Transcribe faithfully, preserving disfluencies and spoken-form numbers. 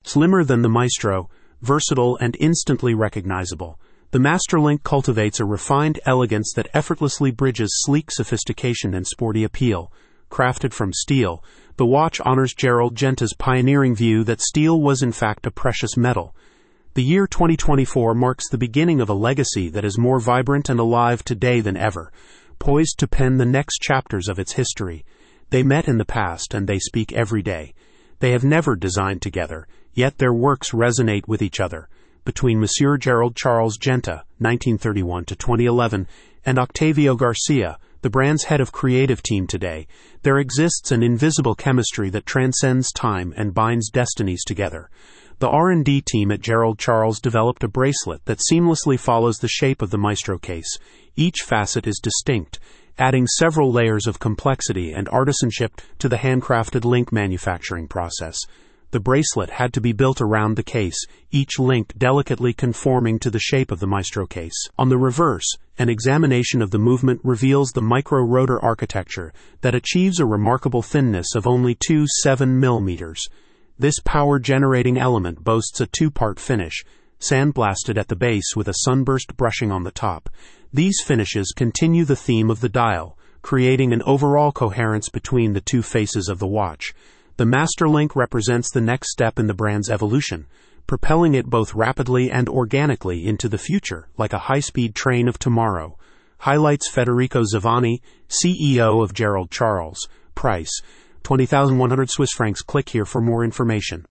Slimmer than the Maestro, versatile and instantly recognizable, the Masterlink cultivates a refined elegance that effortlessly bridges sleek sophistication and sporty appeal. Crafted from steel, the watch honors Gerald Genta's pioneering view that steel was in fact a precious metal. The year twenty twenty-four marks the beginning of a legacy that is more vibrant and alive today than ever, poised to pen the next chapters of its history. They met in the past and they speak every day. They have never designed together, yet their works resonate with each other. Between Monsieur Gerald Charles Genta, nineteen thirty-one to twenty eleven, and Octavio Garcia, the brand's head of creative team today, there exists an invisible chemistry that transcends time and binds destinies together. The R and D team at Gerald Charles developed a bracelet that seamlessly follows the shape of the Maestro case. Each facet is distinct, adding several layers of complexity and artisanship to the handcrafted link manufacturing process. The bracelet had to be built around the case, each link delicately conforming to the shape of the Maestro case. On the reverse, an examination of the movement reveals the micro-rotor architecture that achieves a remarkable thinness of only two point seven millimeters. This power-generating element boasts a two-part finish, sandblasted at the base with a sunburst brushing on the top. These finishes continue the theme of the dial, creating an overall coherence between the two faces of the watch. The Masterlink represents the next step in the brand's evolution, propelling it both rapidly and organically into the future, like a high-speed train of tomorrow. Highlights Federico Zavani, C E O of Gerald Charles. Price: twenty thousand one hundred Swiss francs. Click here for more information.